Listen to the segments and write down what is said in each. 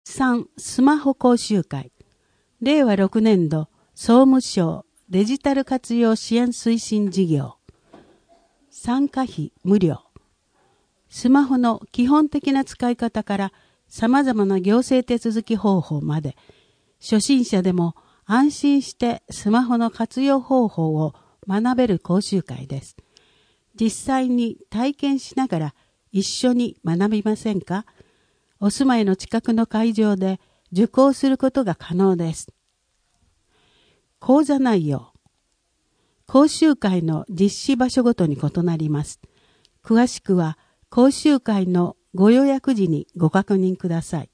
3. スマホ講習会。令和6年度総務省デジタル活用支援推進事業。参加費無料。スマホの基本的な使い方から様々な行政手続き方法まで、初心者でも安心してスマホの活用方法を学べる講習会です。実際に体験しながら一緒に学びませんか？お住まいの近くの会場で受講することが可能です。講座内容。講習会の実施場所ごとに異なります。詳しくは講習会のご予約時にご確認ください。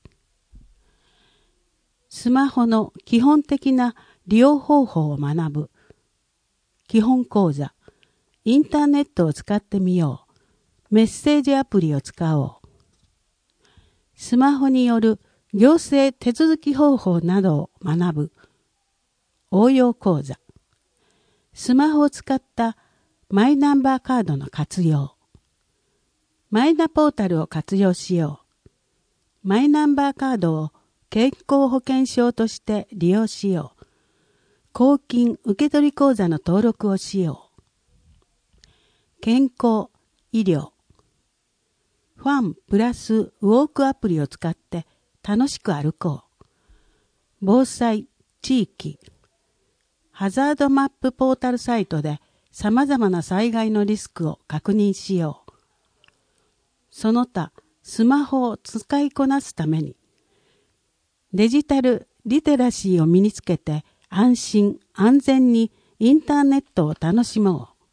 スマホの基本的な利用方法を学ぶ。基本講座。インターネットを使ってみよう。メッセージアプリを使おう。スマホによる行政手続き方法などを学ぶ。応用講座。スマホを使ったマイナンバーカードの活用。マイナポータルを活用しよう。マイナンバーカードを健康保険証として利用しよう。公金受取口座の登録をしよう。健康、医療。ファンプラスウォークアプリを使って楽しく歩こう。防災、地域。ハザードマップポータルサイトで様々な災害のリスクを確認しよう。その他、スマホを使いこなすために、デジタルリテラシーを身につけて安心安全にインターネットを楽しもう。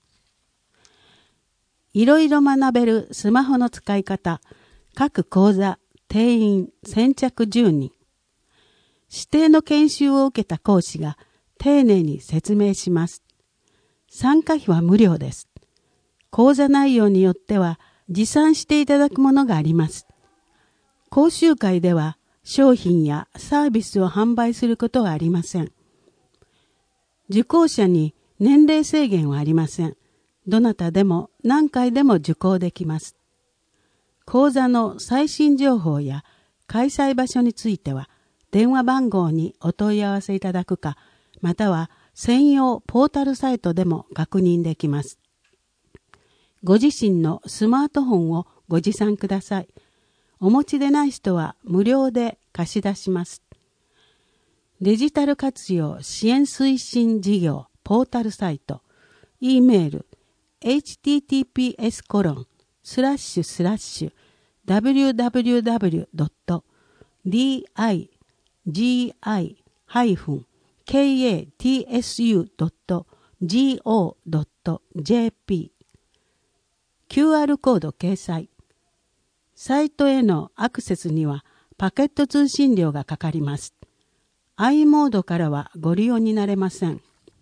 いろいろ学べるスマホの使い方、各講座、定員、先着10人。指定の研修を受けた講師が丁寧に説明します。参加費は無料です。講座内容によっては持参していただくものがあります。講習会では商品やサービスを販売することはありません。受講者に年齢制限はありません。どなたでも何回でも受講できます。講座の最新情報や開催場所については電話番号にお問い合わせいただくか、または専用ポータルサイトでも確認できます。ご自身のスマートフォンをご持参ください。お持ちでない人は無料で貸し出します。デジタル活用支援推進事業ポータルサイト、Eメール、https://www.digi-katsu.go.jp QR コード掲載。サイトへのアクセスにはパケット通信料がかかります。i モードからはご利用になれません。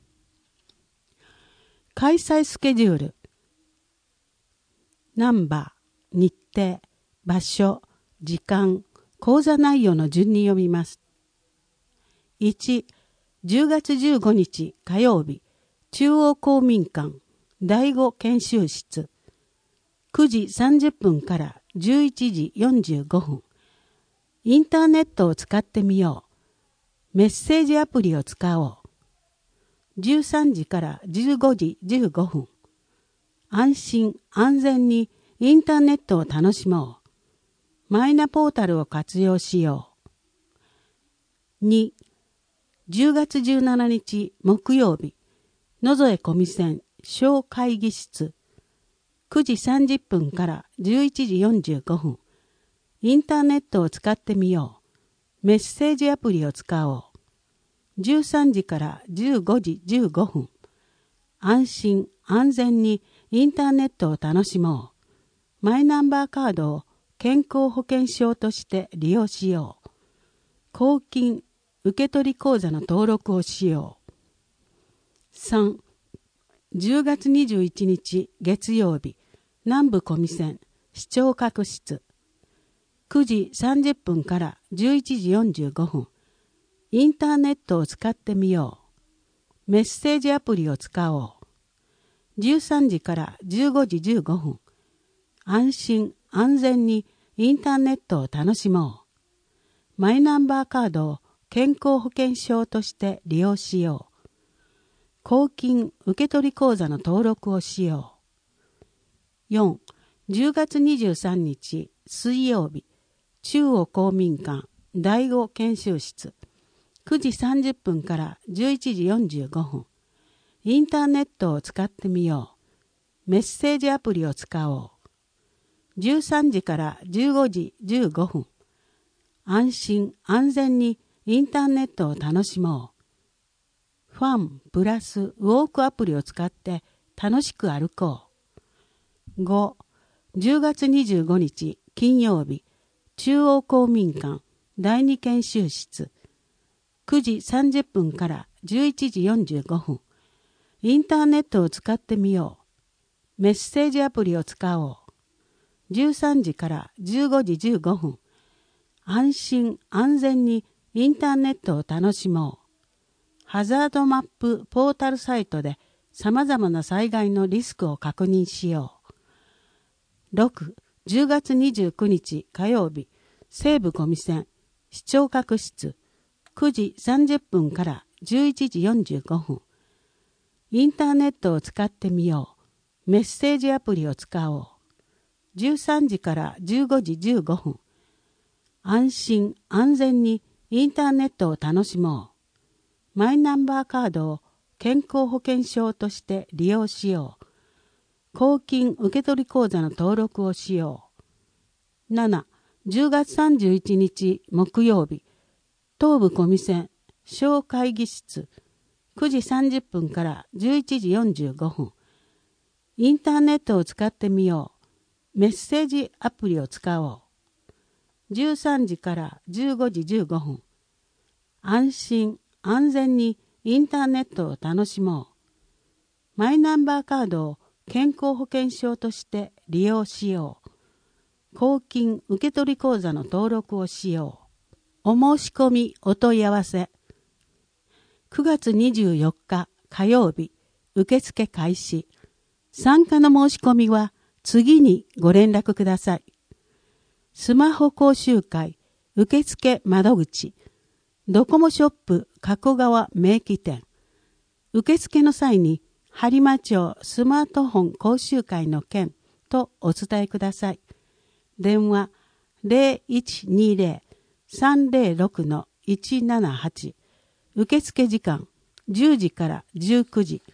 開催スケジュール。ナンバー、日程、場所、時間、講座内容の順に読みます。1、10月15日火曜日、中央公民館、第5研修室。9時30分から11時45分。インターネットを使ってみよう。メッセージアプリを使おう。13時から15時15分。安心安全にインターネットを楽しもう。マイナポータルを活用しよう。2、10月17日木曜日、野添小見線小会議室。9時30分から11時45分。インターネットを使ってみよう。メッセージアプリを使おう。13時から15時15分。安心安全にインターネットを楽しもう。マイナンバーカードを健康保険証として利用しよう。公金受取口座の登録をしよう。3、10月21日月曜日、南部小見線視聴覚室。9時30分から11時45分。インターネットを使ってみよう。メッセージアプリを使おう。13時から15時15分。安心安全にインターネットを楽しもう。 マイナンバーカードを健康保険証として利用しよう。公金受取口座の登録をしよう。4、10月23日水曜日、中央公民館第5研修室、9時30分から11時45分。インターネットを使ってみよう。メッセージアプリを使おう。13時から15時15分。安心安全にインターネットを楽しもう。ファンプラスウォークアプリを使って楽しく歩こう。5、10月25日金曜日、中央公民館第2研修室、9時30分から11時45分。インターネットを使ってみよう。メッセージアプリを使おう。13時から15時15分。安心安全にインターネットを楽しもう。ハザードマップポータルサイトで様々な災害のリスクを確認しよう。6、10月29日火曜日、西部小見線視聴覚室、9時30分から11時45分。インターネットを使ってみよう。メッセージアプリを使おう。13時から15時15分。安心安全にインターネットを楽しもう。マイナンバーカードを健康保険証として利用しよう。公金受取口座の登録をしよう。7、10月31日木曜日、東部小見線小会議室、9時30分から11時45分。インターネットを使ってみよう。メッセージアプリを使おう。13時から15時15分。安心安全にインターネットを楽しもう。マイナンバーカードを健康保険証として利用しよう。公金受取口座の登録をしよう。お申し込みお問い合わせ。9月24日火曜日、受付開始。参加の申し込みは次にご連絡ください。スマホ講習会受付窓口、ドコモショップ加古川名機店。受付の際に播磨町スマートフォン講習会の件とお伝えください。電話 0120-306-178。受付時間10時から19時。